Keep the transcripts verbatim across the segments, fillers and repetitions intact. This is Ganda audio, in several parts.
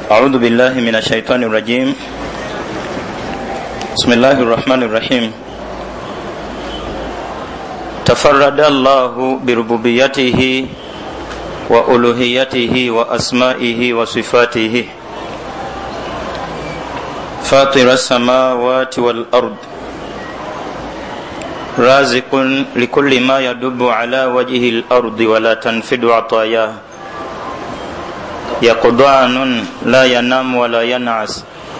أعوذ بالله من الشيطان الرجيم. بسم الله الرحمن الرحيم. تفرد الله بربوبيته وألوهيته وأسمائه وصفاته فاطر السماوات والأرض رازق لكل ما يدب على وجه الأرض ولا تنفد عطاياه يقظان لا ينام ولا ينعس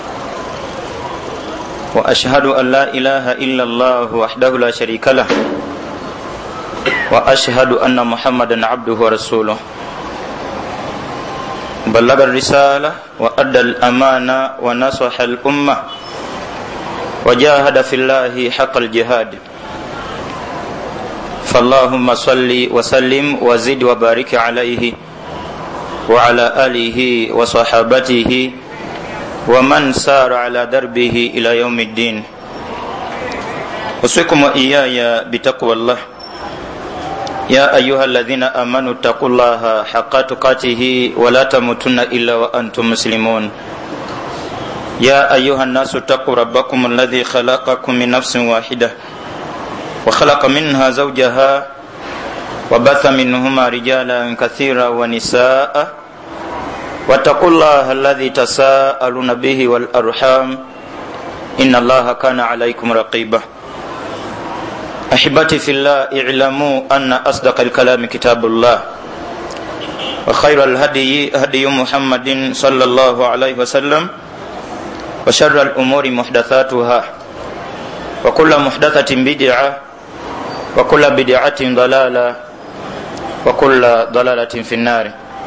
وأشهد أن لا إله إلا الله وحده لا شريك له وأشهد أن محمدا عبده ورسوله بلغ الرسالة وأدى الأمانة ونصح الأمة وجاهد في الله حق الجهاد فاللهم صل وسلم وزد وبارك عليه وعلى آله وصحابته ومن سار على دربه إلى يوم الدين. أوصيكم وإياي بتقوى الله يا أيها الذين آمنوا اتقوا الله حق تقاته ولا تموتن إلا وأنتم مسلمون. يا أيها الناس اتقوا ربكم الذي خلقكم من نفس واحدة وخلق منها زوجها وبث منهما رجالا كثيرا ونساء واتقوا الله الذي تساءلون به والأرحام إن الله كان عليكم رقيبا. أحبتي في الله اعلموا أن أصدق الكلام كتاب الله وخير الهدي هدي محمد صلى الله عليه وسلم وشر الأمور محدثاتها وكل محدثة بدعة وكل بدعة ضلالة وكل ضلالة في النار.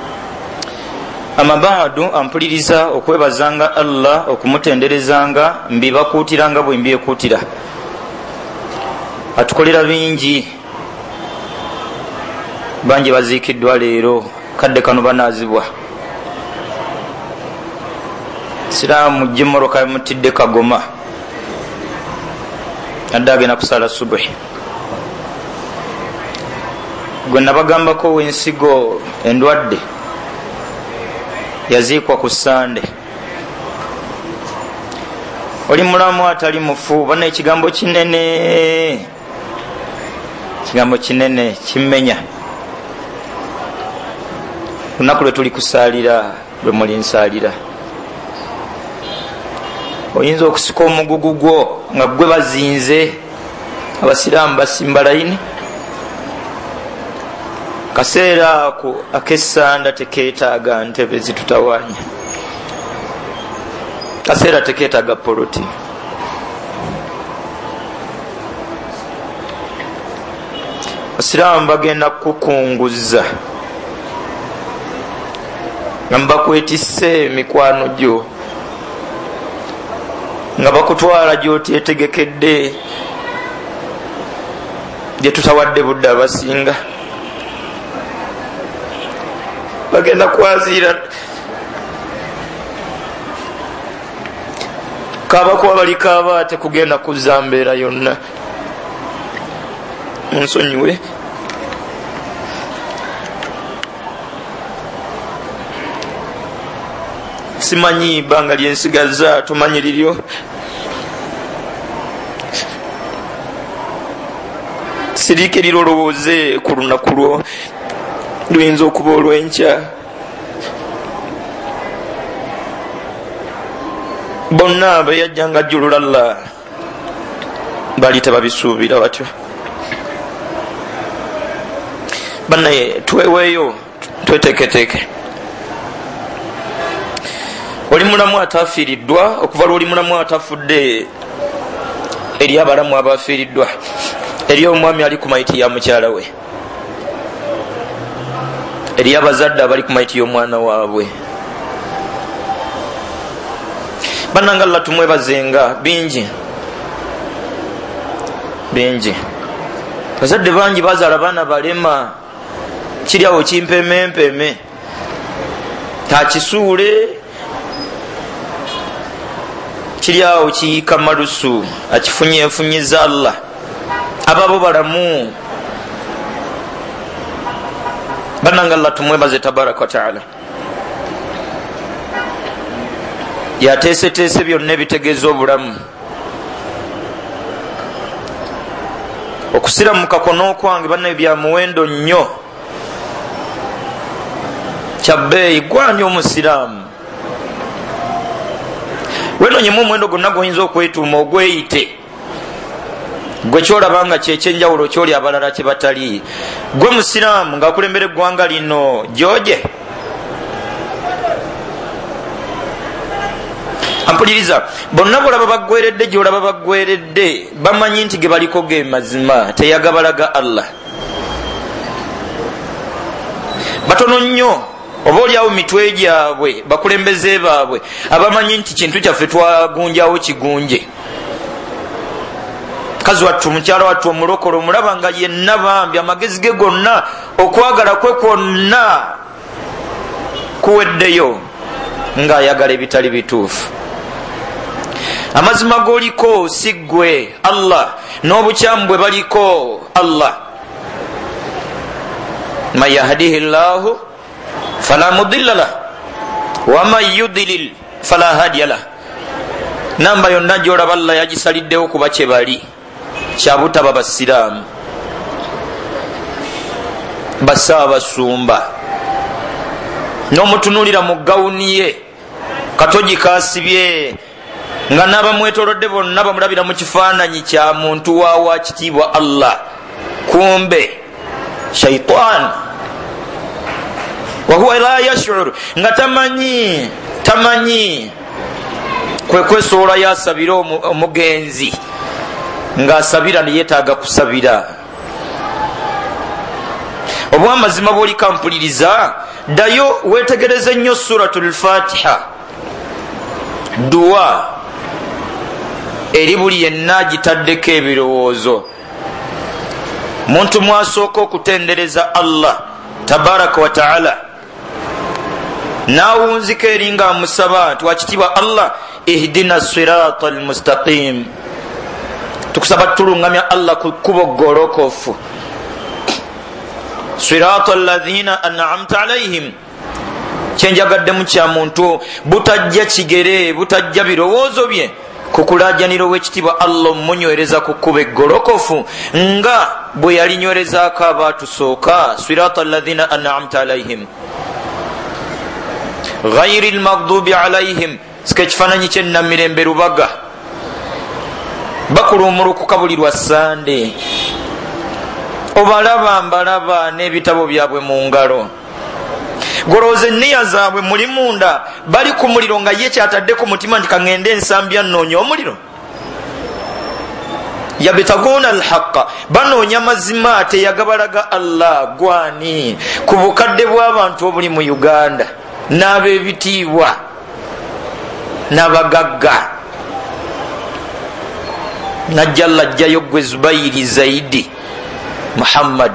أما بعد أمبليزا okwebazanga Allah okumutenderezanga mbibakuutiranga bwe mbyekuutira atukolera bingi bangi baziikiddwa leero kadde kano banaazibwa siraamu jimoroka mutidde Kagoma adde agenda kusala subuhi gwe nabagambako w'ensigo endwadde yaziikwa ku Sande. Oli mulamu atali mufu bana ekigambo kinene kigambo kinene kimmenya lunaku lwe tuli kusaalira lwe muli nsaalira oyinza okusika omugugu gwo nga gwe bazinze abasiraamu basimba layini kaseera ako ak'essanda tekeetaaga ntebe zitutawaanya kaseera tekeetaaga poloti abasiraamu bagenda kukunguza nga mbakwetisse emikwano gyo nga bakutwala gyotyetegekedde gye tutawadde budde abasinga bagenda kwazira kaba kuba bali kaba ate kugenda kuzza mbeera yonna munsonyiwe simanyi ibanga lyensigaza tumanyi liryo siriikirira olowooze ku lunaku lwo luyinza okuba olw'enkya bonna beyajjanga jjululalla bali tebabisuubira batyo bannaye tweweeyo tweteeketeeke oli mulamu atafiiriddwa okuva lwoli mulamu atafudde eri abalamu abafiiriddwa eri omwami ali ku mayiti ya mukyala we eri abazadde abali ku mayiti y'omwana waabwe bannanga Allah tumwebazenga bingi bingi bazadde bangi bazaala baana balema kiri awo kimpemempeme takisuule kiri awo kiyika malusu akifunyefunyiza Allah ababo balamu bananga Allah tumwebaze tabaraka wa taala. yateeseteese byonna ebitegeeza obulamu. Okusiramuka kono kwange banne bya muwendo nnyo, kyabbeeyi. Gwani omusiraamu wenonyemu omwendo gwonna gwoyinza okwetuuma ogweyite, gwe kyolabanga kyekyenjawulo kyoli abalala kye batali. Gwe musiraamu ngaakulembera eggwanga lino gyoje. Ampuliriza, bonna bolaba baggweredde gyolaba baggweredde bamanyi nti ge baliko ge mazima, teyagabalaga Allah. Batono nnyo oba oliawo mitwe gyabwe bakulembeze baabwe abamanyi nti kintu kyaffe twagunjawo kigunje. Kazi wattu mukyala wattu omulokole omulaba nga yenna bambi amagezi ge gonna okwagala kwe kwonna kuweddeyo ng'ayagala ebitali bituufu. Amazima g'oliko si ggwe Allah, n'obukyamu bwe baliko Allah. Man yahdihi llahu fala mudilla lah wa man yudlil fala hadiya lah. Namba yonna gy'olaba Allah yagisaliddewo kuba kye bali, kyabutaba basiraamu basaabasumba. N'omutunuulira mu gawuni ye katogi kasibye nga n'abamwetolodde bonna bamulabira mu kifaananyi kya muntu waawa kitiibwa Allah, kumbe shaitan wahuwa la yashur, nga tamanyi tamanyi kwe kwesoola yasabira omugenzi ng'asabira neyetaaga kusabira. Obwamazima bw'oli kampuliriza, ddayo weetegereze nnyo suratul Fatiha, duwa eri buli yenna agitaddeko ebirowoozo. Muntu mwasooka okutendereza Allah tabaraka wa taala, naawunzika eri nga amusaba nti wakitiibwa Allah, ihdina sirata almustaqim, tukusaba tulungamya Allah ku kkubo golokofu. Sirata alladhina an'amta alayhim, kyenjagaddemu kya muntu butajja kigere butajja birowoozo bye kukulajanira ow'ekitiibwa Allah omunywereza ku kkubo eggolokofu nga bwe yalinywerezaako abaatusooka. Sirata alladhina an'amta alayhim ghayri almaghdubi alayhim, sika ekifaananyi kyennamirembe Lubaga bakulumulukuka buli lwa Sande, obalaba mbalaba n'ebitabo byabwe mu ngalo. Golooza enniya zaabwe muli munda bali ku muliro nga ye kyatadde ku mutima nti kaŋŋende ensambya nnoonya omuliro. Yabtaguna alhaqa, banoonya mazima, teyagabalaga Allah. Gwani ku bukadde bw'abantu obuli mu Uganda n'ab'ebitiibwa n'abagagga, najjalla ajjayo gwe Zubairi Zaidi Muhammad,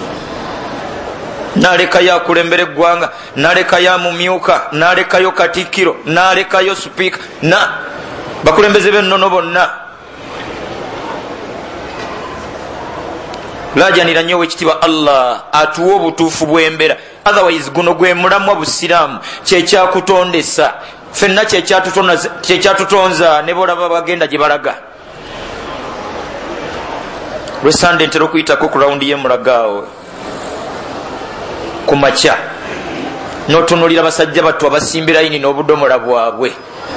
nalekayo akulembera eggwanga, nalekayo amumyuka, nalekayo katikkiro, nalekayo sipiika, na bakulembeze bennono bonna. Lajanira nnyo wekitiibwa Allah atuwa obutuufu bw'embeera, otherwise guno gwe mulamwa busiraamu, kyekyakutondesa fenna, kyekyatutonza ne bolaba bagenda gye balaga. Lwesande ntera okuyitako ku rawundi y'emulagaawo ku makya, n'otunulira basajja battu abasimbira yini n'obudomola bwabwe,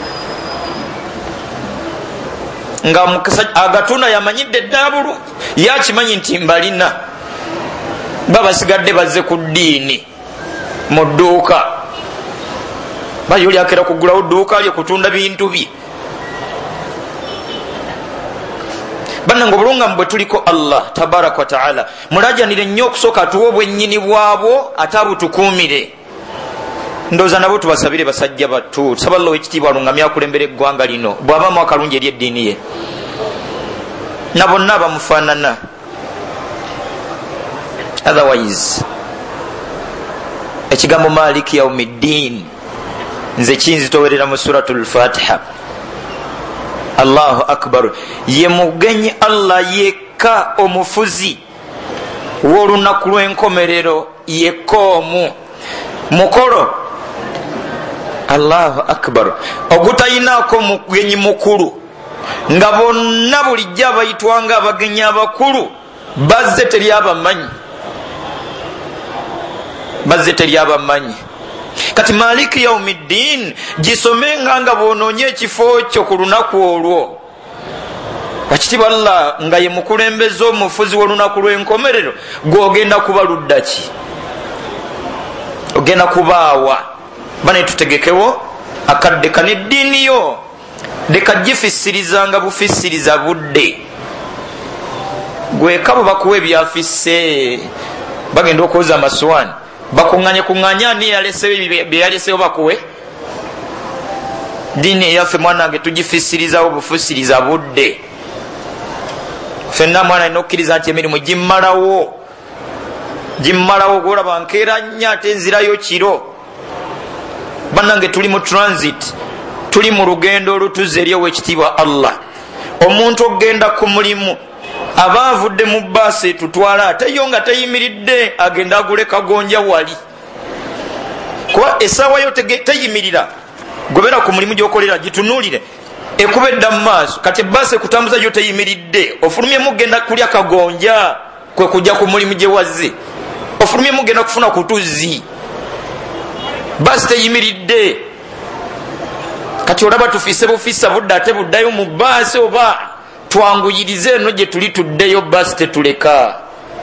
nga agatunda yamanyidde eddabulu, yakimanyi nti mbalina babasigadde bazze ku ddiini mu dduuka, bayoli akera kugulawo dduuka lye kutunda bintu bye. Bannange obulungamu bwe tuliko Allah tabaraka wa taala, mulajanire nnyo okusooka atuwa obwennyini bwabwo ate abutukuumire. Ndowooza nabo tubasabire basajja battu, tusaba Allah w'ekitiibwa alungamye akulembera eggwanga lino, bw'abaamu akalungi eri eddiini ye, na bonna abamufaanana. Otherwise ekigambo maliki yaumiddin nze kinzitowerera mu suratul Fatiha. Allahu akbar, ye mugenyi Allah yekka omufuzi w'olunaku lw'enkomerero, yekka omu mukolo Allahu akbar. Ogutayinako mugenyi mukulu nga bonna bulijjo abayitwanga abagenyi abakulu bazze teri abamanyi, bazze teri abamanyi. Kati maliki yaumiddin gisomenga nga bonoonye ekifo kyo ku lunaku olwo. Wakitibwa Allah nga ye mukulembeze omufuzi w'olunaku lw'enkomerero, gw'ogenda kuba ludda ki? Ogenda kubaawa. Bane tutegekewo akadde kane eddiini yo dekagifisirizanga bufisiriza budde. Gwekabo bakuwa ebyafisse bagenda okwoza amaswani bakuŋŋanye kuŋŋanya ani yalesewo bye yalesewo bakuwe. Ddiini eyaffe mwanange tugifisirizawo bufisiriza budde. Ffenna mwana alina okukkiriza nti emirimu gimmalawo, gimmalawo. Gwolaba nkeera nnyo ate nzirayo kiro. Bannange tuli mu transit, tuli mu lugendo olutuzza eri ow'ekitiibwa Allah. Omuntu ogenda ku mulimu aba avudde mu bbaasi etutwala ate yo nga teyimiridde, agenda agule kagonja wali. Kuba essaawa yo teyimirira, gobeera ku mulimu gy'okolera gitunuulire, ekuba edda mu maaso. Kati ebbaasi ekutambuza yo teyimiridde, ofulumyemu genda kulya kagonja, kwe kujja ku mulimu gye wazze. Ofulumyemu genda kufuna kutuzzi, basi teyimiridde. Kati olaba tufise bufisa budde ate buddayo mu bbaasi, oba twanguyirize eno gye tuli tuddeyo basi tetuleka.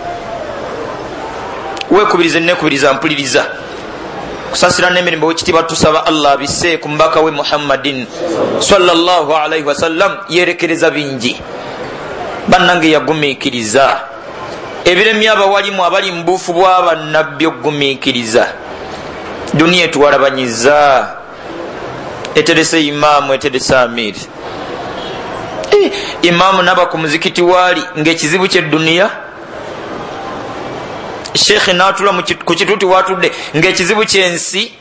Weekubirize nekubiriza mpuliriza kusasira n'emirembe w'ekitiibwa tusaba Allah abisse ku mubaka we Muhammadin sallallahu alaihi wasallam yerekereza bingi. Bannange yagumiikiriza ebiremye abawalimu abali mu buufu bw'abannabbi okugumiikiriza. Duniya etuwalabanyiza, eterese imaamu, eterese amiri. Eh, imaamu naba ku muzikiti waali ng'ekizibu ky'edduniya, sheekhe n'atula ku kituuti watudde ng'ekizibu ky'ensi.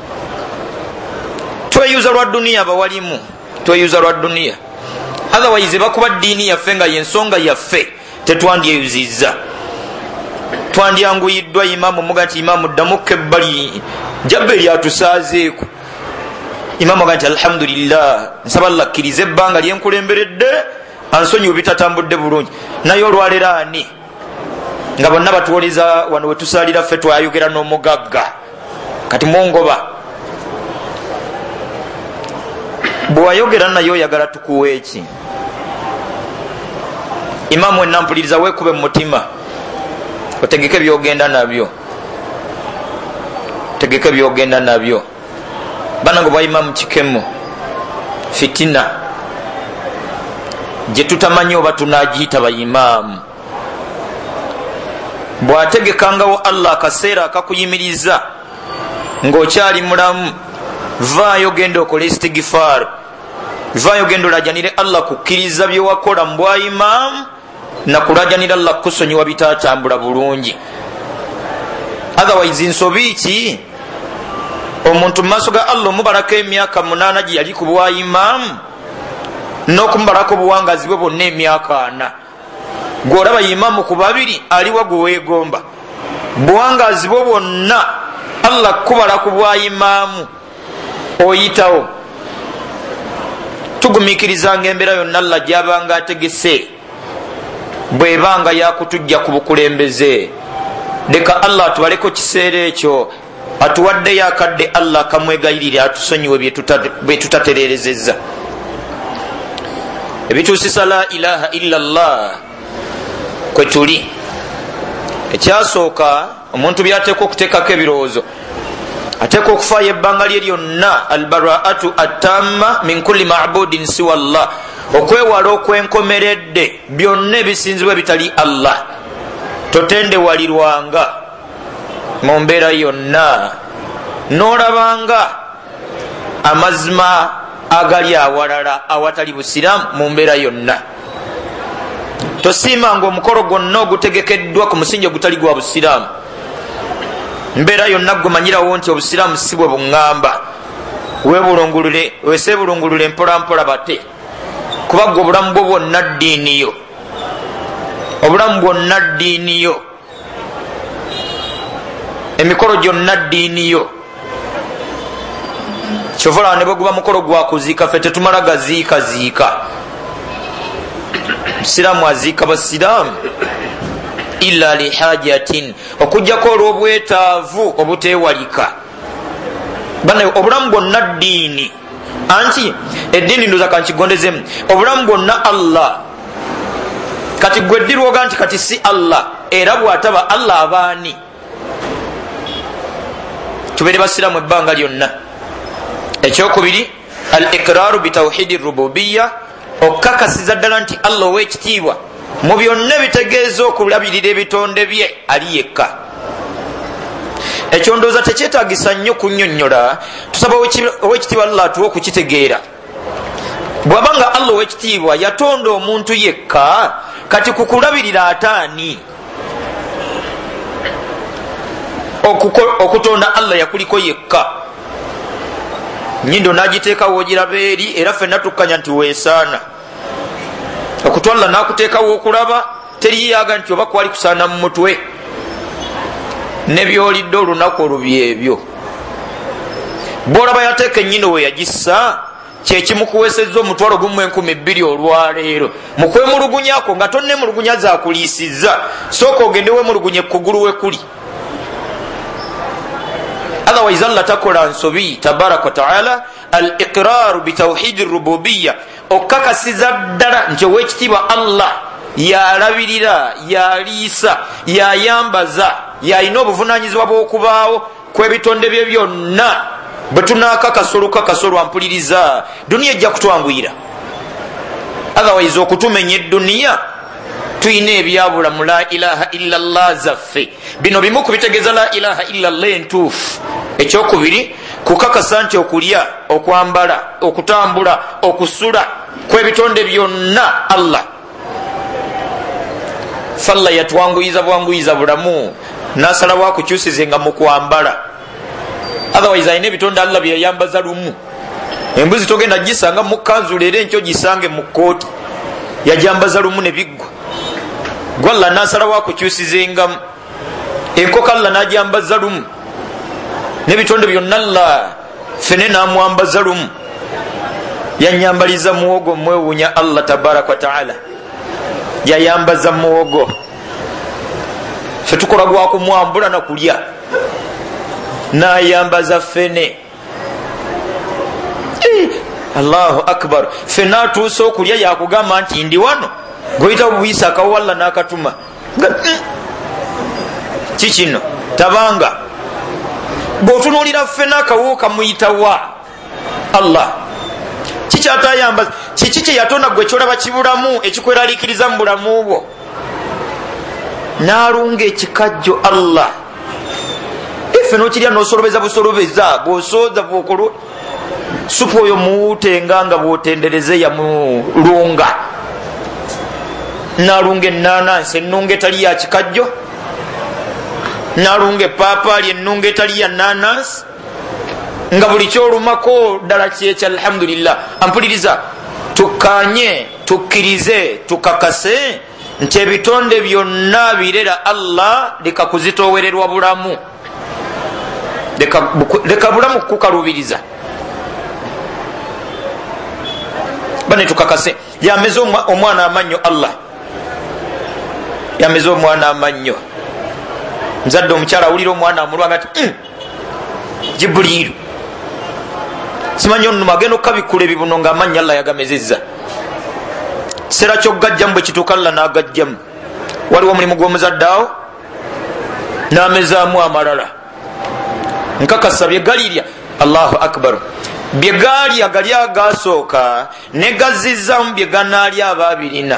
Tweyuza lwa dduniya abawalimu, tweyuza lwa dduniya. Otherwise bakuba ddiini yaffe nga y'ensonga yaffe tetwandyeyuzizza. Twandyanguyiddwa imaamu muga nti imaamu ddamuko ebbali jabbe lyatusaazeeko. Imaamu aga nti alhamdulillah, nsaba Allah akkirize ebbanga lyenkulemberedde ansonyiwe bitatambudde bulungi. Naye olwaleero ani nga bonna batuwoleza wano we tusaalira ffe twayogera n'omugagga kati mwongoba bwe wayogera naye oyagala tukuwa eki? Imaamu enampuliriza weekube mu mutima, otegeke byogenda nabyo, tegeke byogenda nabyo. Banange bwa imaamu kikemu fitina gye tutamanyi oba tunagiyita bayimaamu. Bw'ategekangawo Allah akaseera akakuyimiriza ng'okyali mulamu, vaayo genda okola istigifaar, vaayo genda olajanire Allah kukkiriza bye wakola mu bwa imaamu na kulajanira Allah kusonyiwa bitatambula bulungi. Otherwise nsobi ki omuntu mu maaso ga Allah omubalako emyaka munaana gye yali ku bwa imaamu n'okumubalako obuwangazi bwe bwonna emyaka ana. Gw'olaba imaamu ku babiri aliwa gwe weegomba, buwangazi bwe bwonna Allah kubala ku bwa imaamu oyitawo. Tugumiikirizanga embeera yonna Allah gy'abanga ategese bw'ebanga yakutujja ku bukulembeze. Leka Allah atubaleko kiseera ekyo, atuwaddeyo akadde Allah kamwegayirire atusonyiwe bye tutatereerezezza. Ebituusisa la ilaha illa Allah kwe tuli. Ekyasooka omuntu byateekwa okuteekako ebirowoozo, ateekwa okufaayo ebbanga lye lyonna albaraatu attamma min kulli ma'budin siwa Allah, okwewala okwenkomeredde byonna ebisinzibwa bitali Allah. Totendewalirwanga mu mbeera yonna, n'olabanga amazima agali awalala awatali busiraamu mu mbeera yonna. Tosiimanga omukolo gwonna ogutegekeddwa ku musingi ogutali gwa busiraamu. Mbeera yonna gumanyirawo nti obusiraamu si bwe buŋŋamba. Weebulungulule, weeseebulungulule mpola mpola bate, kuba gwe obulamu bwo bwonna ddiini yo, obulamu bwonna ddiini yo, emikolo gyonna ddiini yo. kyovala ne bweguba mukolo gwa kuziika ffe tetumala gaziika ziika. Siraamu aziika basiraamu illa lihajatin, okujjako olw'obwetaavu obuteewalika. Bana obulamu bwonna ddiini, anti eddiini ndoza kankigondezemu, obulamu bwonna Allah. Kati gwe ddirwoga nti kati si Allah, era bw'ataba Allah abaani? Tubeere basiraamu ebbanga lyonna. Ekyokubiri, al iqraaru bitawhidi rububiya, okukakasiza ddala nti Allah ow'ekitiibwa mu byonna bitegeeza okulabirira ebitonde bye ali yekka. Ekyo ndowooza tekyetaagisa nnyo kunnyonnyola, tusaba ow'ekitiibwa Allah atuwe okukitegeera. Bw'abanga Allah ow'ekitiibwa yatonda omuntu yekka, kati kukulabirira ataani? Okutonda Allah yakuliko yekka. Nyindo n'agiteekawo ogiraba eri, era ffenna tukkanya nti weesaana. Okutwala n'akuteekawo okulaba, teriyaga nti oba kwali kusaana mu mutwe. Ne byolidde olunaku olubyeebyo. Bw'olaba yateeka ennyino we yagissa, kyekimukuweesezza omutwalo gumu enkumi bbiri olwaleero. Mu kwemulugunyako nga tonnemulugunya zaakuliisizza, sooka ogende weemulugunye kugulu we kuli. Otherwise Allah takola nsobi tabaraka wa taala. Al iqraru bitawhidi rububiya, okukakasiza ddala nti ow'ekitiibwa Allah yalabirira, yaliisa, yayambaza, yalina obuvunaanyizibwa bw'okubaawo kw'ebitonde bye byonna. Bwe tunaakakasa olukakasa olwampuliriza, duniya ejja kutwanguyira. Otherwise okutumenya edduniya, tuyina ebyabula mu la ilaha illallah zaffe. Bino bimu ku bitegeeza la ilaha illallah entuufu. Ekyokubiri, kukakasa nti okulya, okwambala, okutambula, okusula kw'ebitonde byonna Allah. Falla yatwanguyiza bwanguyiza bulamu, n'asalawo akukyusizenga mu kwambala. Otherwise ayina ebitonde Allah bye yayambaza lumu. Embuzi togenda gisanga mu kanzu leero enkyo gisange mu kkooti, yajambaza lumu ne biggwa. Gwalla n'asalawo akukyusizengamu. Enkoko Allah n'ajambaza lumu, n'ebitonde byonna Allah fene n'amwambaza lumu. Yanyambaliza muwogo mwewuunya Allah tabaraka wa taala, yayambaza muwogo. Ffe tukola gwa kumwambula na kulya, n'ayambaza fene. Eh, Allahu akbar. Fene atuusa okulya yakugamba nti ndi wano, goyita buyisa akawalla n'akatuma. Kikino tabanga bw'otunuulira fene akawuuka muyitawa Allah. Kikyatayambaza, kiki kye yatonda gwe kyolaba kibulamu ekikweraliikiriza mu bulamu bwo? N'alunga ekikajjo Allah. Efe n'okirya n'osolobeza busolobeza, bw'osooza bw'okolo supu oyo muwuutenga nga bw'otendereze yamulunga. N'alunga ennaanansi ennunga etali ya kikajjo, n'alunga epaapaali ennunga etali ya nnaanansi, nga buli kyolumako ddala kyekya alhamdulillah. Ampuliriza, tukanye, tukkirize, tukakase nti ebitonde byonna birera Allah, leka kuzitoowererwa bulamu, leka bulamu kukalubiriza. Bane tukakase. Yameze omwana amannyo Allah, yameze omwana amannyo. Nzadde omukyala awulira omwana amulwanga ati mm, Jibuliru simanyi onnuma agenda okukabikula ebibuno ng'amannya Allah yagamezezza. Kiseera ky'okugajjamu bwe kituuka Allah n'agajjamu. Waliwo omulimu gw'omuzadde awo n'amezaamu amalala. Nkakasa bye galirya, Allahu akbar, bye gaalya gali agaasooka ne gazzizaamu bye ganaalya abaabirina.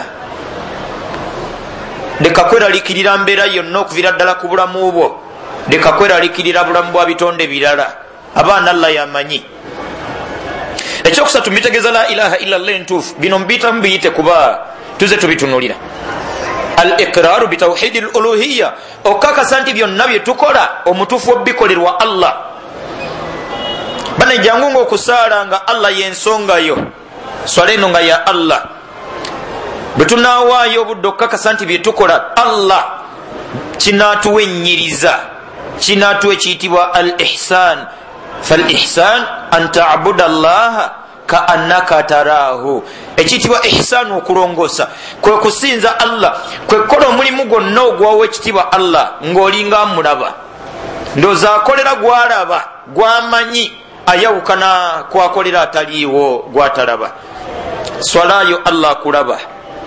Leka kweraliikirira mbeera yonna okuviira ddala ku bulamu bwo, leka kweraliikirira bulamu bwa bitonde birala. Abaana Allah yamanyi. Ekyokusatu mbitegeeza la ilaha illallah entuufu. Bino mbiyitamu biyite kuba tuze tubitunulira. Al iqraru bitawhidi al uluhiyya, okukakasa nti byonna bye tukola omutuufu obikolerwa Allah. Bana jangu ng'okusaala nga Allah y'ensonga yo, swala eno nga ya Allah. Bwe tunaawaayo obudde okukakasa nti bye tukola Allah, kinaatuwennyiriza, kinaatuwa ekiyitibwa al ihsan. falihsan an tabuda allaha kaannaka taraahu. Ekitibwa ihsan okulongosa kwe kusinza Allah, kwe kukola omulimu gwonna ogwawa ekitibwa Allah ng'olinga amulaba, ndooza akolera gwalaba gwamanyi, ayawukana kwakolera ataliiwo gwatalaba. Swalayo Allah akulaba.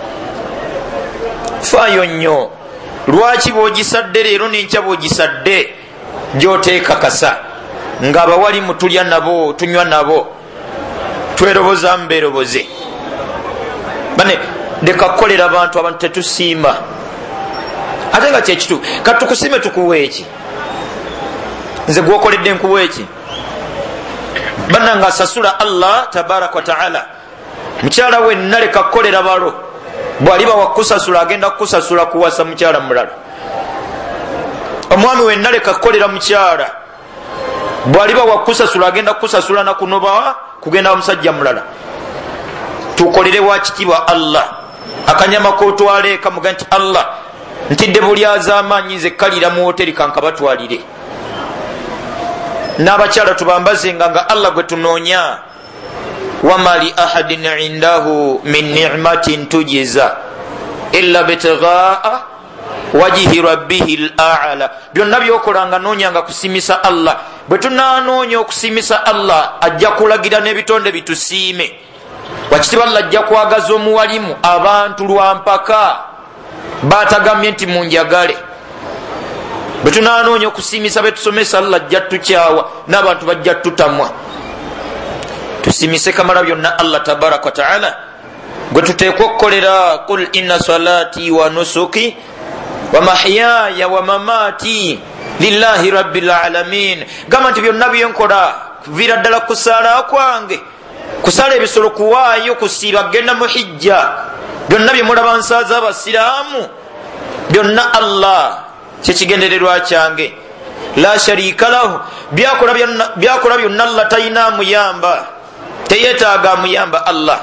Faayo nnyo. Lwaki bw'ogisadde leero n'enkya bw'ogisadde gy'oteekakasa ng'abawali mutulya nabo tunywa nabo tweroboza mbeeroboze. Bane leka kukolera abantu abantu tetusiima ate nga kyekituufu. Kati tukusiime tukuwa eki? Nze gwokoledde nkuwa eki? Banna nga asasula Allah tabaraka wa taala. Mukyala wenna leka kukolera balo, bwaliba wakusasula agenda kukusasula kuwasa mukyala mulala. Omwami wenna leka kukolera mukyala, bwaliba wakusasula agenda kukusasula nakunoba kugenda musajja mulala. Tukolere wa kitibwa Allah. Akanyama kotwale eka muga nti Allah ntidde buli azaamanyi nze kalira mu hoteri kankabatwalire. N'abakyala tubambazenga nga Allah gwe tunoonya. Wama li ahadin indahu min ni'matin tujiza illa bitighaa wajhi rabbihi al-a'la. Byonna byokolanga noonyanga kusimisa Allah. Bwe tunanoonya okusimisa Allah ajja kulagira n'ebitonde bitusiime. Wakitibwa Allah ajja kwagaza omuwalimu abantu lwampaka baatagamye nti munjagale. Bwe tunanoonya okusimisa betusomesa Allah ajja tukyawa n'abantu bajja tutamwa. Tusimise kamala byonna Allah tabaraka wa taala gwe tuteekwa okukolera. Qul inna salati wa nusuki wa mahyaya wa mamati lillahi rabbil alamin. Gamba nti byonna byenkola vira ddala kusaala kwange, kusala ebisolo, kuwaayo, kusiiba, genda mu hijja, byonna byemulaba nsaaza abasiraamu byonna Allah kyekigendererwa kyange. La sharika lahu. Byakola byonna Allah talina muyamba, teyetaaga muyamba. Allah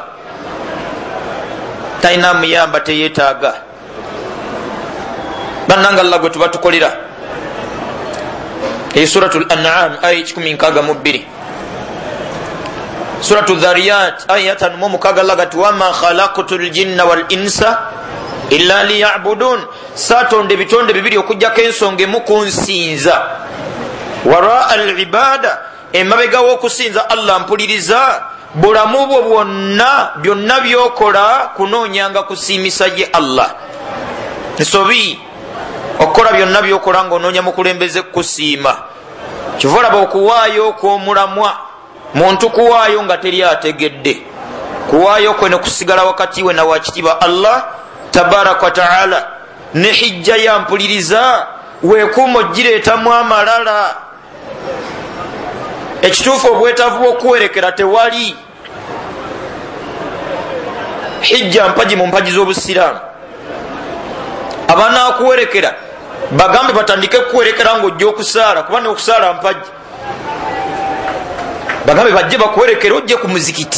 talina muyamba, teyetaaga. Bannanga Allah gwe tuba tukolera. Eyo suratul an'am aya kikumi nkaaga mu bbiri. Suratul dhariyat aya ttaano mu mukaaga Allah gati wama khalaqtul jinna wal insa illa liya'budun. Saatonde bitonde bibiri okujjako ensonga emu kunsinza. Wara al ibada, emabega w'okusinza Allah mpuliriza. Bulamu bwo bwonna byonna byokola kunoonyanga kusiimisa ye Allah. Nsobi okukola byonna byokola ng'onoonya mukulembeze kusiima. Kyova olaba okuwaayo kw'omulamwa muntu kuwaayo nga teri ategedde. Kuwaayo kwe ne kusigala wakati we na wakitibwa Allah tabaraka wa taala. Ne hijja ya mpuliriza weekuuma ogireetamu amalala. Ekituufu obwetaavu bw'okuwerekera tewali. Hijja mpaji mu mpaji z'obusiraamu. Abaana akuwerekera bagambe batandike kuwerekera ng'ojja okusaala, kuba ne okusaala mpaji. Bagambe bajje bakuwerekera ojje ku muzikiti,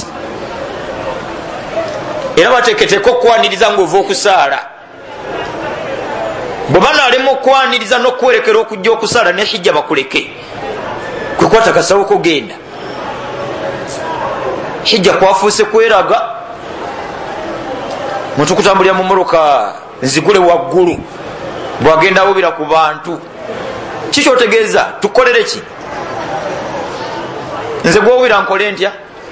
era bateeketeeko okwaniriza ng'ova okusaala. Bwe banaalema okwaniriza n'okuwerekera okujja okusaala ne hijja bakuleke. Kwekwata kasawo kugenda. Hijja kwafuuse kweraga. Muntu kutambulira mu mmotoka nzigule waggulu bwagenda awubira ku bantu. Kiki otegeeza tukolere ki? Nze gwowira nkole ntya?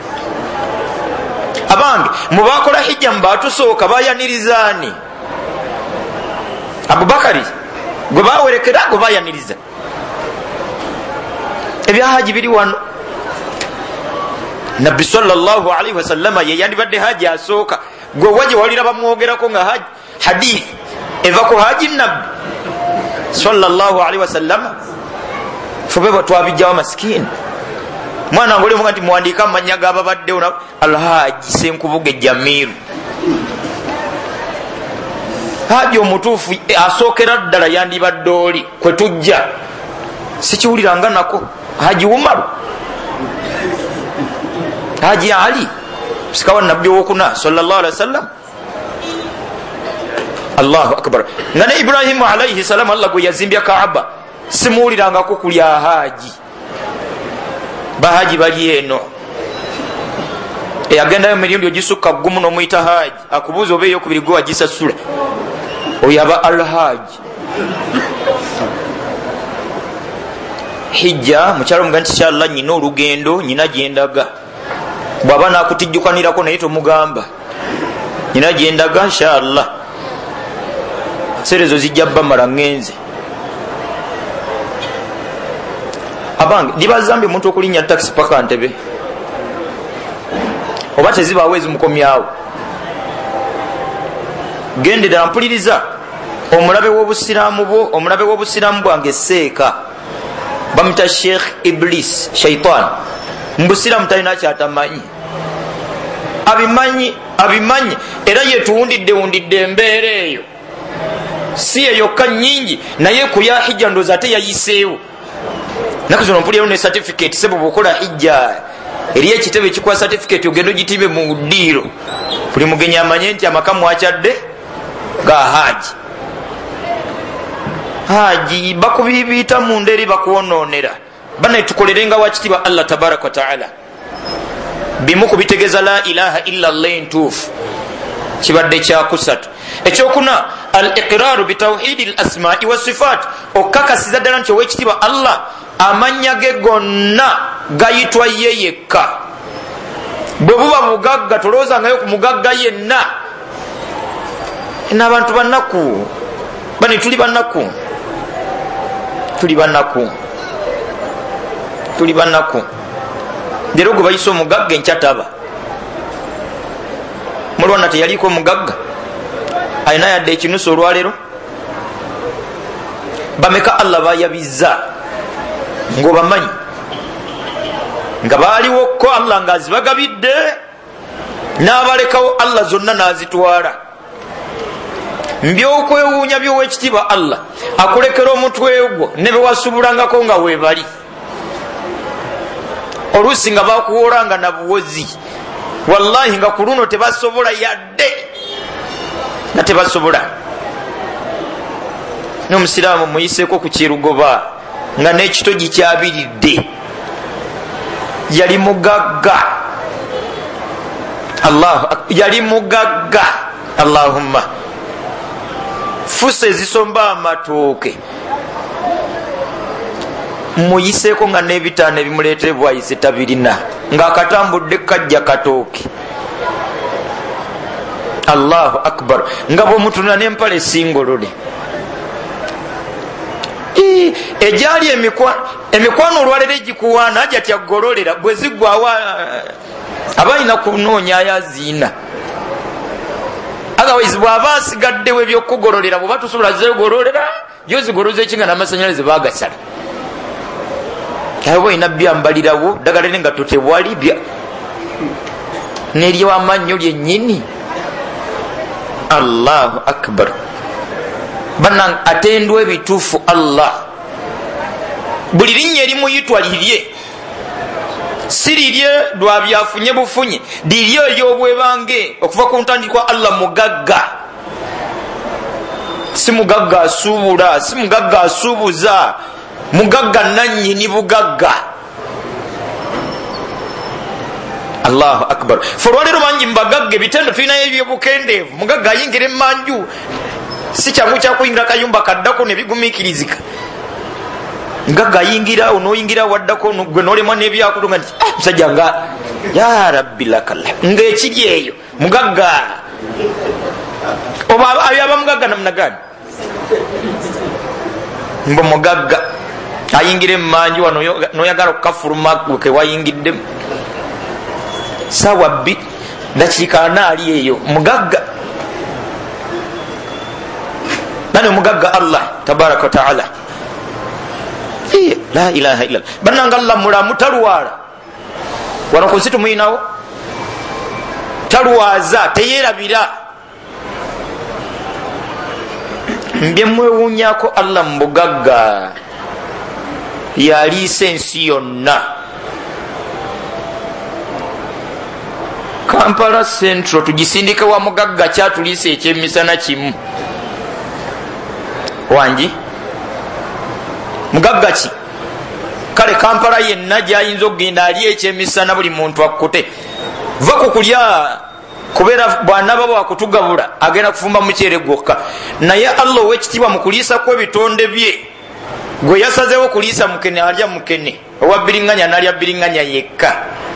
Abange mubakola hijja mubatusooka bayanirizaani. Abubakari gwe bawerekera gwe bayaniriza. Ebyahaji biri wano. Nabbi sallallahu alaihi wasallama ye yandibadde haji asooka. Gwe waje walira bamwogerako nga haji hadith eva ku haji nabbi sallallahu alaihi wasallama. Fube twabijjawo masikini. Mwana ngoli munga nti muwandiika amanya g'ababaddewo na alhaji Senkubuge Jamiru. Haji omutuufu asookera ddala yandibadde oli kwe tujja. Sikiwuliranga nako. Haji Umaru, Haji Ali, sikawa nabbi wokuna sallallahu alaihi wasallam. Allahu akbar. Ngane Ibrahim alayhi salam Allah gwe yazimbya Kaaba simuwulirangako kulya haji. bahaji bali eno eyagendayo emirundi ogisukka gumu n'omuyita haji akubuuza oba eyokubiri gwe wagisasula oyo aba alhaji. hijja mukyalo muga nti inshallah nyina olugendo nyina gyendaga bwaba nakutijjukanirako naye tomugamba nyina gyendaga inshallah serezo zijja bamala ngenze abange libazambye omuntu okulinnya taxi paka Ntebe oba tezibaawo ezimukomyawo. gendera mpuliriza omulabe w'obusiraamu bwo omulabe w'obusiraamu bwange seeka bamita Sheikh Iblis shaitan mbusiraamu talina kyatamanyi abimanyi abimanyi era yetuwundidde wundidde embeera eyo si eyokka nyingi naye ku ya hijja ndoozi ate yayiseewo naku zino mpulirawo ne certificate sebo bwokola hijja eri ekitebe ekikuwa certificate ogenda ogitibe mu ddiiro buli mugenyi amanye nti amaka mwakyadde ga haji. haji bakubibiita mu nderi bakuwonoonera bana tukolerenga wakitiibwa Allah tabaraka wa taala bimu kubitegeza la ilaha illa Allah entuufu kibadde kyakusatu. ekyokuna al iqraru bitawhidi al asma'i wa sifat okakasiza ddala nti owekitiibwa Allah amannya ge gonna gayitwa ye yekka. bwe buba bugagga tolowoozangayo ku mugagga yenna. n'abantu bannaku bani tuli bannaku tuli bannaku tuli bannaku leero gwe bayise omugagga enkyataba mulwana teyaliko omugagga alina yadde ekinusu olwaleero. bameka Allah bayabizza ng'obamanyi nga baaliwo ko Allah ng'azibagabidde n'abalekawo Allah zonna n'azitwala. mbyokwewuunya by'owekitiibwa Allah akulekera omutwe gwo ne bewasubulangako nga weebali oluusi nga bakuwoolanga na buwozi wallahi nga ku luno tebasobola yadde nga tebasobola. n'omusiraamu muyiseeko ku kirugoba nga n'ekitogi kyabiridde yali mugagga Allah yali mugagga Allahumma fuse zisomba amatooke muyiseeko nga n'ebitaano ebimuleetere bwayise tabirina ng'akatambudde kajja katooke. Allahu akbar nga bw'omutuna n'empale singolole ejali emikwano olwalero egikuwaana ajja tyagololera bwe ziggwawa abalina kunoonya ayaziina otherwise bw'aba asigaddewo ebyokugololera bw'oba tusobola zegololera yo zigoloza ekinga n'amasanyalaze bagasala aba olina byambalirawo ddagala ne nga totebwali bya n'ery'amannyo lyennyini. Allahu akbar bannange atendwa ebituufu Allah buli linnya erimuyitwa lirye si lirye lwa byafunye bufunye lirye eryobwebange okuva ku ntandikwa Allah mugagga si mugagga asuubula si mugagga asuubuza mugagga nannyini bugagga. Allahu akbar fe olwaleero bangi mbagagga ebitendo tulinayo ebyobukendeevu mugagga ayingira emmanju si kyangu kyakuyingira kayumba kaddako nebigumiikirizika mugagga ayingira onoyingira waddako gwe nolemwa n'ebyakutunga nti musajja nga ya rabbi lakalla ng'ekiri eyo mugagga oba aba mugagga namunagani mbo mugagga ayingira emmanju wano noyagala okukafuluma gwe kewayingiddemu sawa bbi dakiika ana ali eyo mugagga nani omugagga Allah tabaraka wa taala la ilaha illa bannanga Allah mulamu talwala wano ku nsi tumuyinawo talwaza teyerabira mbye mwewuunyako Allah mubugagga yaliisa ensi yonna. Kampala Central tugisindike wa mugagga kyatuliisa ekyemisana kimu wangi mugagga ki kale Kampala yenna gyayinza okugenda ali ekyemisana buli muntu akkute va kukulya kubeera bwanaba bwakutugabula agenda kufumba mukyere gwokka naye Allah owekitiibwa mu kuliisa kw'ebitonde bye gwe yasazeewo kuliisa mukene alya mukene owa biriŋŋanya n'alya biriŋŋanya yekka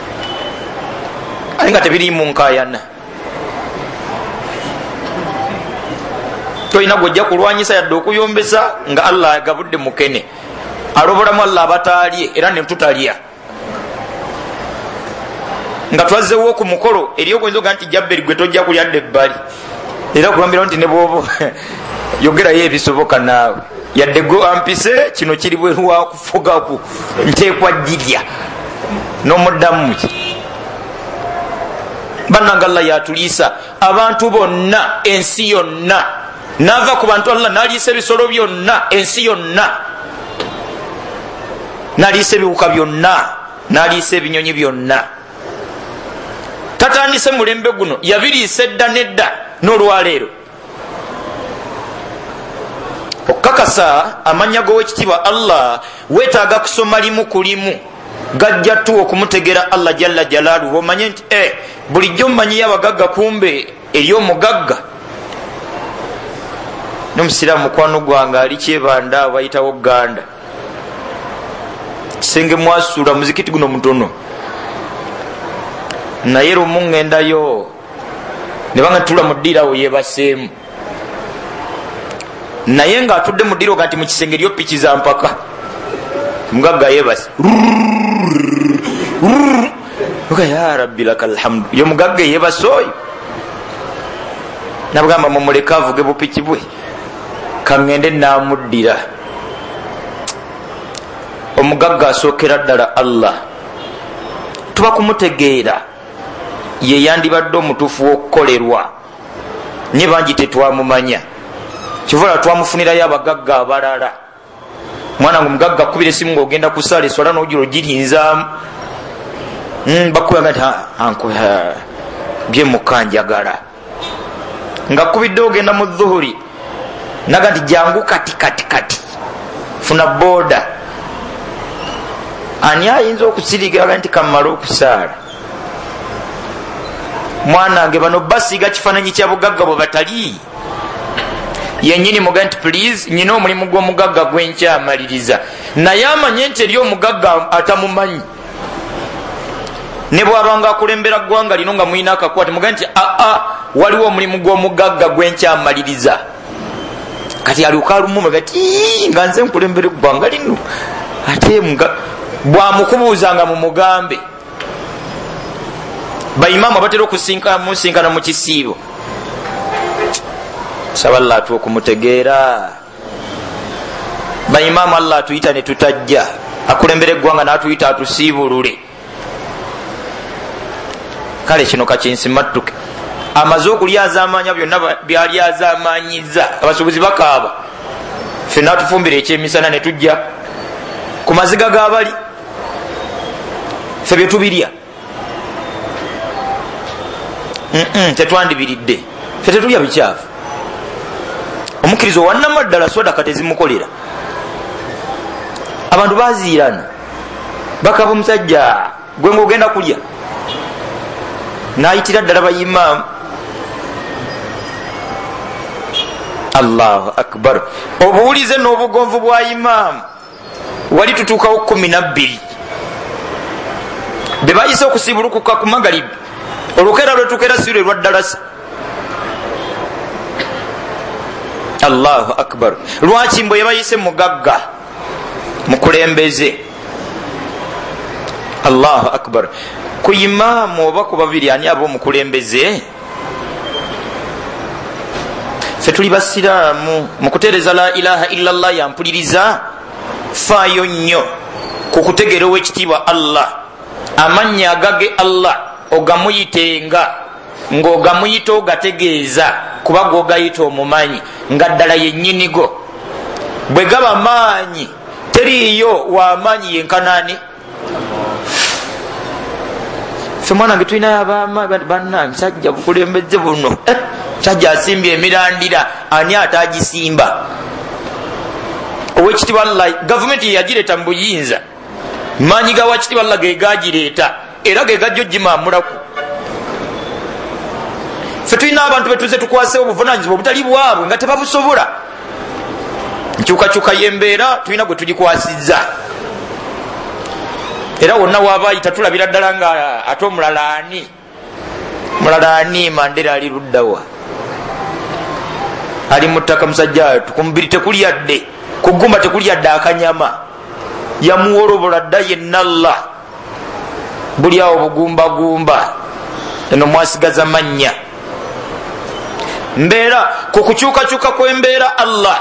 ate nga tebiri mu nkaayana tolina gwojja kulwanyisa yadde okuyombesa nga Allah agabudde mukene alobolamu Allah abataalye era ne tutalya nga twazzewo ku mukolo eri ogwenza oga nti jabberi gwe tojja kulya dde ebbali era kulambirawo nti ne bwoba yogerayo ebisoboka naawe yadde gwe ampise kino kiri bweru wakufugaku nteekwa jirya n'omuddamu bannanga Allah yatuliisa abantu bonna ensi yonna nava ku bantu Allah naliisa ebisolo byonna ensi yonna naliisa ebiwuka byonna naliisa ebinyonyi byonna tatandise mulembe guno yabiriisa edda nedda n'olwaleero okukakasa amannya g'owekitiibwa Allah weetaaga kusoma limu ku limu gajja tuwa okumutegeera Allah jalla jalaaluhu omanye nti eh, bulijjo mmanyiyo abagagga kumbe eri omugagga n'omusiraamu mukwano gwange ali kyebanda bayitawo Ganda kisenge mwasuula muzikiti guno mutono naye lumu ŋŋendayo ne banga tula mu ddiirawo yeebaseemu naye ng'atudde mu ddiiro gati mu kisenge eryo piki za mpaka mugagga yeebase ya rabbi laka alhamdu yo mugagga yeebase oyo nabugamba mumuleke avuge bupiki bwe kaŋŋende naamuddira omugagga asookera ddala Allah tuba kumutegeera ye yandibadde omutuufu w'okukolerwa ne bangi tetwamumanya kivula twamufunirayo abagagga abalala mwana wange mugagga akubira esimu ng'ogenda kusaala eswala n'ogira ogirinzaamu bakubanga nti anko bye mukanjagala nga kubidde ogenda mu dhuhuri naga nti jangu kati kati kati funa booda ani ayinza okusirigaga nti kamala okusaala mwanange bano basiiga kifaananyi kya bugagga bwe batali yenyini muga nti please nyina omulimu gw'omugagga gwenkyamaliriza naye amanye nti eri omugagga atamumanyi ne bwabanga akulembera ggwanga lino nga mulina akakwate muga nti aa waliwo omulimu gw'omugagga gwenkyamaliriza kati alyoka alumumagati nga nze nkulembera eggwanga lino ate bwamukubuuzanga mu mugambe baimaamu abatera okusinkana mu kisiibo saba Allah atuwa okumutegeera baimaamu Allah atuyita ne tutajja akulembera eggwanga n'atuyita atusiibulule kale kino kakinsimattuke amaze okulyazamanya byonna byalyazamanyiza abasuubuzi bakaaba fenna tufumbira ekyemisana ne tujja ku maziga g'abali fe bye tubirya tetwandibiridde fe tetulya bikyafu omukkirizo wannama ddala sodaka tezimukolera abantu baziirana bakaba omusajja gwe ngaogenda kulya nayitira ddala bayimaamu Allahu akbar obuwulize n'obugonvu bwa imaamu wali tutuukawo kumi nabbiri be bayise okusibulukuka ku magalibi olukera lwetukera sirwe lwa ddalasa Allahu akbar lwaki mbwe yebayise mugagga mukulembeze Allahu akbar ku imaamu oba ku babiri ani aba omukulembeze fe tuli basiraamu mukuteereza la ilaha illallah yampuliriza faayo nnyo ku kutegeera ow'ekitiibwa Allah amannya agage Allah ogamuyitenga ng'ogamuyita ogategeeza kuba g'ogayita omumanyi nga ddala yennyinigo bwe gaba maanyi teriiyo wamaanyi yenkanaani fe mwanange tulinayo abamaanyi bannange sajja bukulembeze buno sajja asimbye emirandira ani ate agisimba owekitiibwa Allah gavumenti yeyagireeta mu buyinza maanyi ga wakitiibwa Allah ge gagireeta era ge gajja ogimamulaku. Ffe tulina abantu betuze tukwasewo obuvunanyizibwa obutali bwabwe nga tebabusobola. Nkyukakyuka y'embeera tulina gwe tugikwasizza era wonna waabaayita tulabira ddala nga ate omulala ani mulala ani Mandela ali luddawa ali mu ttaka musajja ku mubiri tekuli yadde ku ggumba tekuli yadde akanyama yamuwolobola dda yenna Allah buli awo bugumbagumba eno mwasigaza mannya mbeera ku kukyukakyuka kw'embeera Allah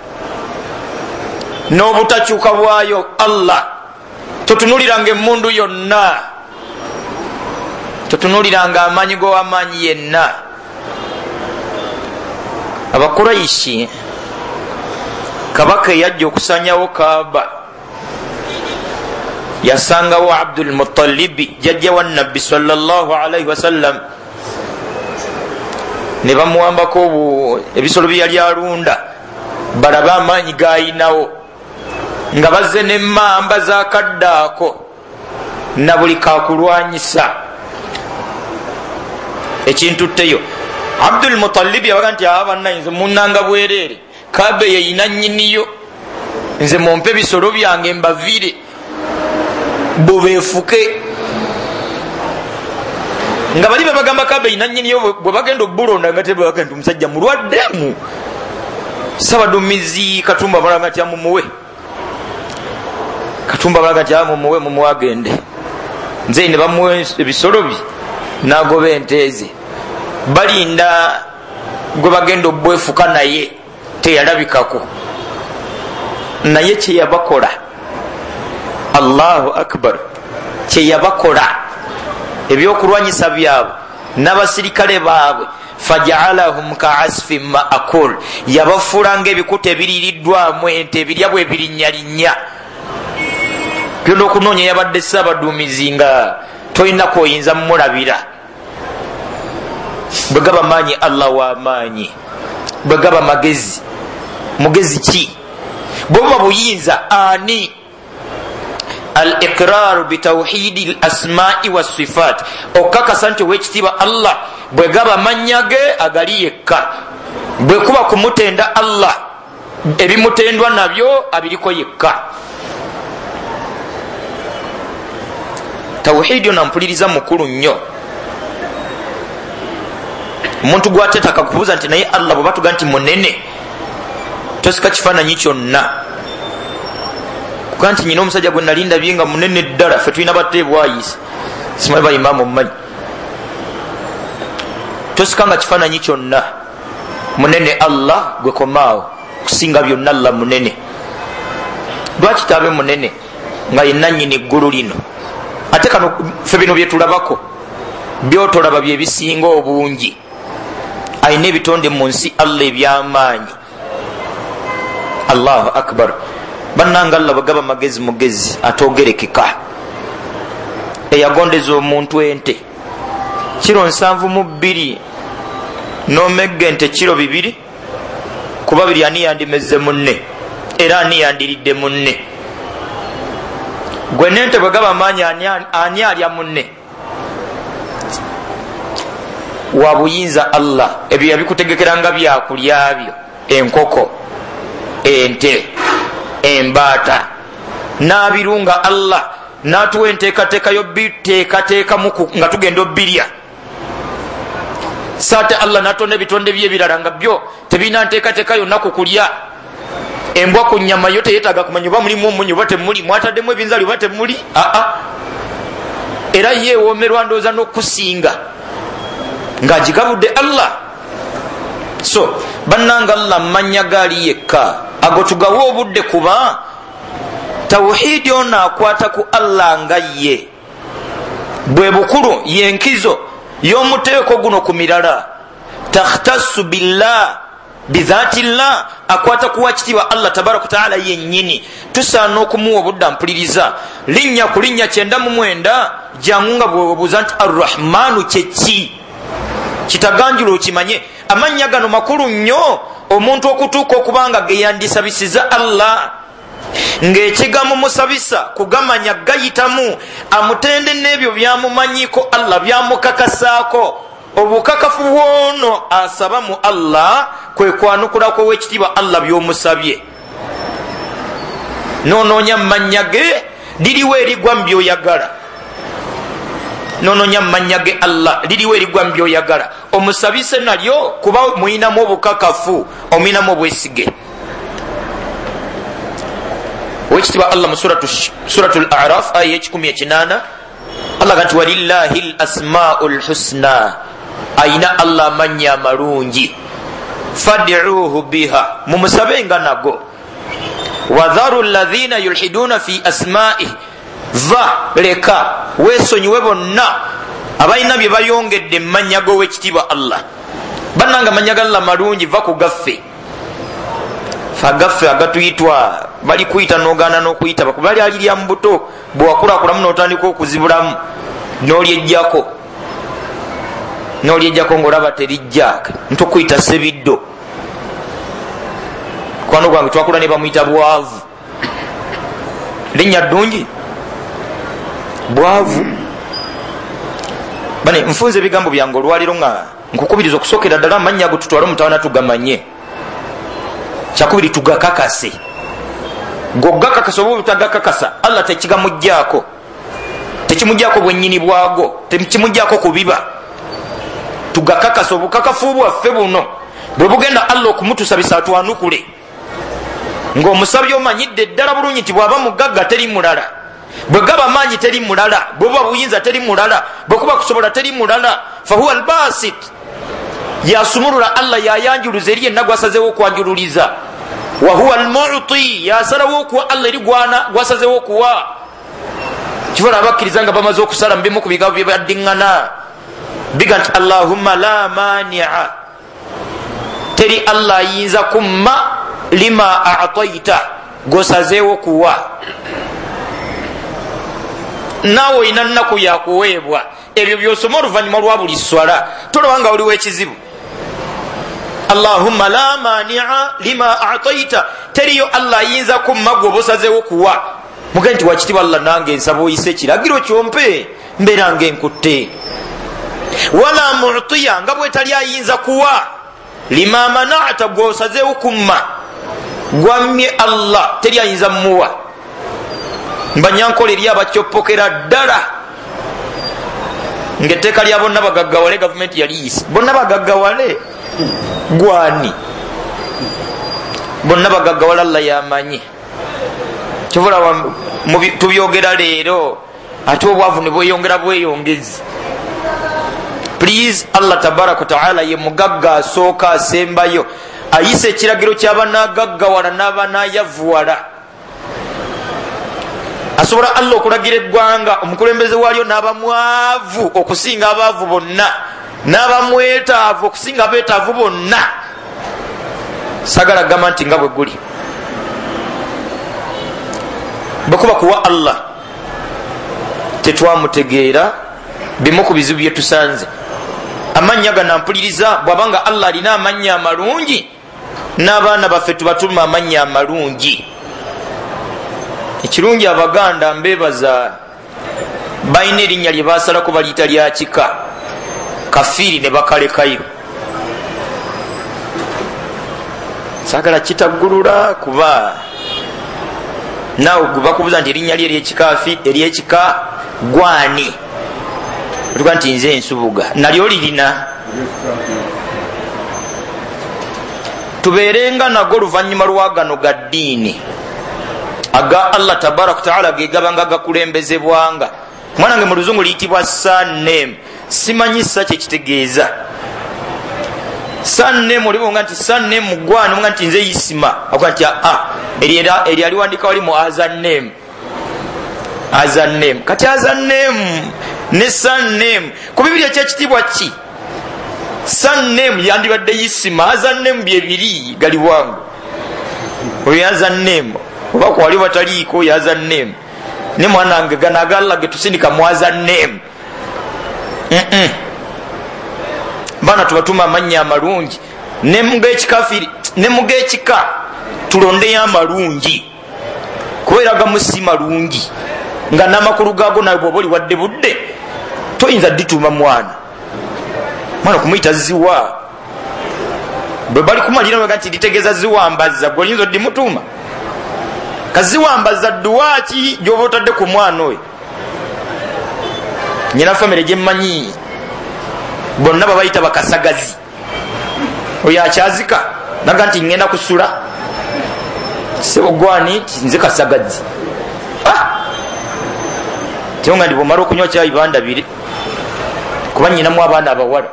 n'obutakyuka bwayo Allah totunuliranga emmundu yonna totunuliranga amaanyi g'owamaanyi yenna. Abakuraishi kabaka eyajja okusanyawo Kaaba yasangawo Abdul Muttalibi jajja wa Nabbi sallallahu alaihi wasallam ne bamuwambako ebisolo bye yali alunda balabe amaanyi gayinawo nga bazze n'emmamba zakaddaako na buli kakulwanyisa ekintu tteyo. Abdul Muttalibi yabaga nti abanna nze munnanga bwereere Kaaba yeyina nnyiniyo nze mumpe ebisolo byange mbavire bubeefuke nga bali babagamba Kaaba yeyina nnyiniyo bwe bagenda obbulonda nga tebagenda nti omusajja mulwaddemu Sabadumizi Katumba balaga nti amumuwe Katumba balaga nti amumuwe mumuwagende nze ne bamuwe ebisolo bye n'agoba enteeze balinda gwe bagenda obwefuka naye teyalabikako naye kyeyabakola Allahu akbar kyeyabakola ebyokulwanyisa byabwe n'abasirikale baabwe fajaalahum kaasfin maakul yabafuulanga ebikuta ebiririddwamu ente ebirya bwe birinnyalinnya byonna okunoonya yabadde Saabaduumizi nga tolina kwoyinza mumulabira bwe gaba maanyi Allah w'amaanyi bwe gaba magezi mugezi ki bwe buba buyinza ani al iqrar bitawhidi al asma'i was sifat okakasa nti owekitiibwa Allah bwe gaba mannya ge agali yekka bwe kuba kumutenda Allah ebimutendwa nabyo abiriko yekka. Tawhidi onampuliriza mukulu nnyo omuntu gwatetaka kubuuza nti naye Allah bwe batuga nti munene tosika kifaananyi kyonna kuga nti nyina omusajja gwe nalinda bye nga munene ddala ffe tulina bateebwayisa simanyi bayimaamu mumanyi tosika nga kifaananyi kyonna munene Allah gwe komaawo kusinga byonna Allah munene lwaki taabe munene nga yenna nnyini eggulu lino ate kano ffe bino byetulabako byotolaba bye bisinga obungi ayina ebitonde mu nsi Allah ebyamaanyi. Allahu akbar bannanga Allah bagaba magezi mugezi atogerekeka eyagondeza omuntu ente kiro nsanvu mu bbiri n'omegga ente kiro bibiri kuba biri ani yandimezze munne era ani yandiridde munne gwe nente bwegaba amaanyi ani alya munne wabuyinza Allah ebyo yabikutegekeranga byakulya byo enkoko ente embaata n'abirunga Allah n'atuwa enteekateeka yo biteekateeka nga tugenda obbirya saate Allah n'atonda ebitonde bye ebirala nga byo tebirina nteekateeka yonna ku kulya. Embwa ku nnyama yo teyeetaaga kumanya oba mulimu omunyi oba temuli mwataddemu ebinzaali oba temuli aa era yeewoomerwa ndowooza n'okusinga ng'agigabudde Allah. So bannanga Allah mmannya gaali yekka ago tugawe obudde kuba tawhidi ono akwata ku Allah nga ye bwe bukulu yenkizo y'omuteeko guno ku mirala takhtassu billah bidhati llah akwata kuwa kitiibwa Allah tabaraka taala yennyini tusaana okumuwa obudde ampuliriza linnya ku linnya kyenda mu mwenda jangu nga bwebuuza nti arrahmanu kyeki kitaganjula okimanye amannya gano makulu nnyo omuntu okutuuka okubanga geyandisabisiza Allah ng'ekigambo musabisa kugamanya gayitamu amutende n'ebyo byamumanyiko Allah byamukakasaako. Obukakafu bwono asaba mu Allah kwe kwanukulako w'ekitiibwa Allah by'omusabye. Noonoonya mmannya ge liriwo erigwa mu by'oyagala. Noonoonya mmannya ge Allah liriwo erigwa mu by'oyagala. Omusabise nalyo kuba muyinamu obukakafu, omuyinamu obwesige. Wekitiibwa Allah mu suratul A'raf aya ekikumi ekinaana Allah gati walillahi l asmaul husna, ayina Allah amannya amalungi, fad'uuhu biha, mumusabenga nago. Wadharu alladhina yulhiduna fi asma'ihi, va leka weesonyiwe bonna abalina bye bayongedde mmanya go wekitiibwa Allah. Bannanga manya ga Allah malungi, va ku gaffe. Fagaffe agatuyitwa bali kuyita n'ogaana n'okuyita bakuba bali alirya mu buto bwewakulakulamu n'otandika okuzibulamu n'olyejjako n'olyejjako ng'olaba terijja ntokuyita sebiddo. Kwano gwange twakula ne bamuyita bwavu. Linnya ddungi bwavu. Bane nfunze ebigambo byange olwaliro nga nkukubiriza okusookera ddala amannya ago tutwale omutawana tugamanye. Kyakubiri tugakakase. Gogakakasa oba obutagakakasa Allah tekigamujjaako, tekimujjaako bwennyini bwago, tekimujjaako kubiba. Tugakakasa obukakafu bwaffe buno bwe bugenda Allah okumutusabisa atwanukule, ng'omusabye omanyidde ddala bulungi nti bw'aba mugagga teri mulala, bwe gaba maanyi teri mulala, bwe buba buyinza teri mulala, bwe kuba kusobola teri mulala. Fahuwa albasit, yasumulula Allah yayanjuluza eri yenna gwasazeewo okwanjululiza. Wahuwa almu'ti, yasalawo okuwa Allah eri gwana gwasazeewo okuwa. Kivola abakkiriza nga bamaze okusala mubimu ku bigabo bye baddiŋŋana biga nti Allahumma la mani'a, teri Allah ayinza kumma lima a'tayta, gosazeewo kuwa. Naawe olina nnaku yakuweebwa, ebyo byosoma oluvannyuma lwa buli swala tolaba nga oliwo ekizibu. Allahumma la mani'a lima a'tayta, teriyo Allah ayinza kumma gwe obaosazeewo kuwa. Muge nti wakitiibwa Allah nange nsaba oyise ekiragiro kyompe mbeera ng'enkutte. Wala mu'tiya, nga bwetali ayinza kuwa lima mana'ta, gwe osazeewo kumma gwammye Allah teri ayinza mmuwa. Mbanyankola eri abakyopokera ddala ng'etteeka lya bonna bagaggawale gavumenti yaliyise. Bonna bagaggawale gwani? Bonna bagaggawale Allah yamanyi. Kyobola tubyogera leero ate obwavu ne bweyongera bweyongezi. Please, Allah tabaraka wa ta'ala ye mugagga asooka asembayo, ayise ekiragiro ky'abanaagaggawala n'abanaayavuwala. Asobola Allah okulagira eggwanga omukulembeze waalyo n'abamwavu okusinga abaavu bonna, n'abamwetaavu okusinga abeetaavu bonna. Sagala gamba nti nga bwe guli. Bwekuba kuwa Allah tetwamutegeera, bimu ku bizibu bye tusanze. Amannya gano mpuliriza, bw'abanga Allah alina amannya amalungi, n'abaana baffe tubatuma amannya amalungi. Ekirungi Abaganda mbebaza balina erinnya lye baasalako baliyita lya kika, kafiiri ne bakalekayo. Saagala kitaggulula kuba naawe gwe bakubuuza nti erinnya lye eryekika gwani, otuga nti nze ensubuga, nalyo lirina. Tubeerenga nago oluvannyuma lwa gano ga ddiini aga Allah tabaraka ta'ala gegabanga gakulembezebwanga. Mwanange mu luzungu liyitibwa surname, simanyisa kyekitegeeza. Surname olibonga nti surname gwani, nga nti nze Isima, avuga nti ah eri aliwandika wali mu azanname, azanname. Kati azanname ne surname ku Biblia kyekitibwa ki? Surname yandibadde Isima, azanname byebiri gali wangu. Oyo azanname oba kwali bataliiko yaza name ne mwanange ganagalla getusindika mwaza name. Mm-mm. Bana tubatuma amannya amalungi ne muge ekikafiri ne muge ekika tulonde ya amalungi. kubeera gamusi malungi nga namakulu gago nawe bwoba oli wadde budde toyinza dituuma mwana mwana kumuyita ziwa bwe bali kumalira noga nti litegeeza ziwambaza gwe oyinza oddimutuuma kaziwambaza dduwaaki gyoba otadde ku mwana oyo nyina famire gyemmanyi bonna babayita bakasagazi oyo akyazika naga nti ngenda kusula sebogwani nze kasagazi tiyonga ndi bwomala okunywa kyayi bandabire kuba nyinamu abaana abawala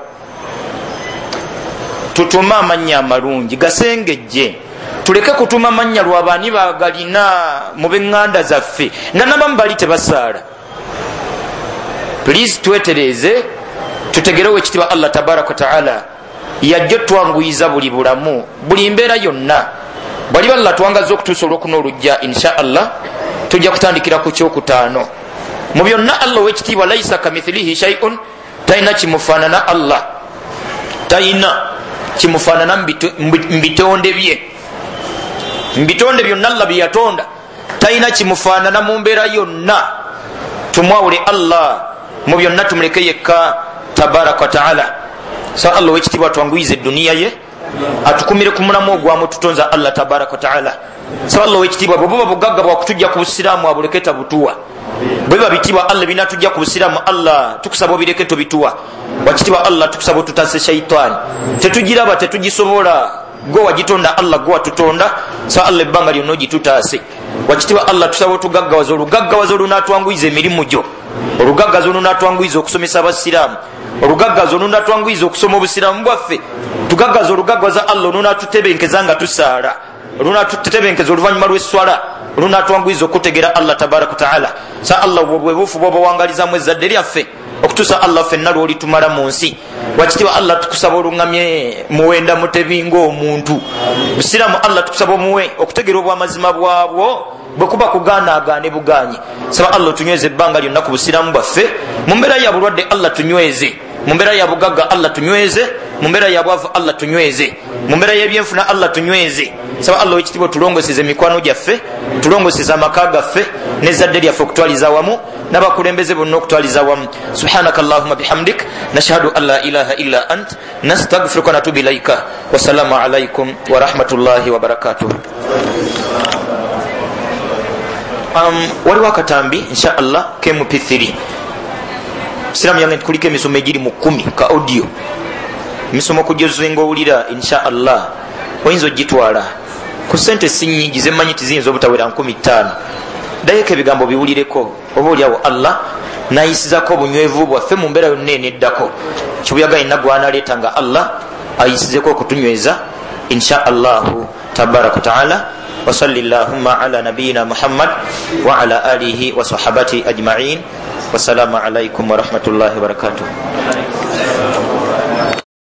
tutume amannya amalungi gasengejje tuleke kutuma amannya lwabaani bagalina mu beŋŋanda zaffe nga nabamu bali tebasaala please twetereze tutegerewo ekitiibwa allah tabaraka wataala yajja otwanguyiza buli bulamu buli mbeera yonna bwali balla twangaza okutuusa olwokuna olujja insha allah tujja kutandikira ku kyokutaano mu byonna allah owekitiibwa laisa kamithilihi shaiun talina kimufaanana allah talina kimufaanana mubitonde bye mubitonde byonna allah byeyatonda talina kimufaanana mu mbeera yonna tumwawule allah mu byonna tumuleke yekka tabaraka wataala sa allah owekitiibwa twanguyiza eduniya ye atukumire ku mulamu ogwamu tutonza allah tabaraka wataala sa allah owekitiibwa bwebuba bugagga bwakutujja ku busiraamu abuleke tabutuwa bwe biba bitiibwa allah binatujja ku busiraamu allah tukusaba obireke tobituwa wakitiibwa allah tukusaba otutase shaitaani tetugiraba tetugisobola gwe wagitonda allah gwe watutonda sa allah ebbanga lyonna ogitutaase wakitiibwa allah tusaba otugaggawaza olugaggawaza olunatwanguyiza emirimu gyo olugaggaza olunatwanguyiza okusomesa abasiraamu olugaggaza olunatwanguyiza okusoma obusiraamu bwaffe tugaggaza olugaggaza allah olunatutebenkeza nga tusaala olunatutebenkeza oluvanyuma lweswala olunatwanguyiza okutegera allah tabaraka wataala sa allah bwebuufu bwobawangalizamu ezzadde lyaffe okutuusa allah ffenna lwolitumala mu nsi wakitiibwa allah tukusaba oluŋŋamye muwenda mutebinga omuntu busiraamu allah tukusaba omuwe okutegera obwamazima bwabwo bwekuba kugaanaagaane buganye saba allah otunyweze ebbanga lyonna ku busiraamu bwaffe mu mbeera ya bulwadde allah tunyweze mu mbeera ya bugagga allah tunyweze mu mbeera ya bwavu allah tunyweze mu mbeera y'ebyenfuna allah tunyweze saba allah wekitiibwa tulongoseze mikwano gyaffe tulongoseze amaka gaffe nezzadde lyaffe okutwaliza wamu n'abakulembeze bonna okutwaliza wamu subhanaka allahumma bihamdik nashhadu an la ilaha illa ant nastaghfiruka wa natubu ilaika wasalaamu alaikum warahmatullahi wabarakatuh. Um, waliwo akatambi insha allah k m p three siramu yange kuliko emisomo egiri mu kumi ka audio emisomo kujozenga owulira insha allah oyinza ogitwala ku sente sinyingi zemanyi tiziyinza obutawera nkumi ttaano dayeko ebigambo biwulireko oba oliawo allah nayisizako obunywevu bwaffe mu mbeera yonna eneddako kibuyaga ina gwanaleeta nga allah ayisizeko okutunyweza insha allahu tabaraka wataala وصل اللهم على نبينا محمد وعلى آله وصحبه أجمعين والسلام عليكم ورحمة الله وبركاته.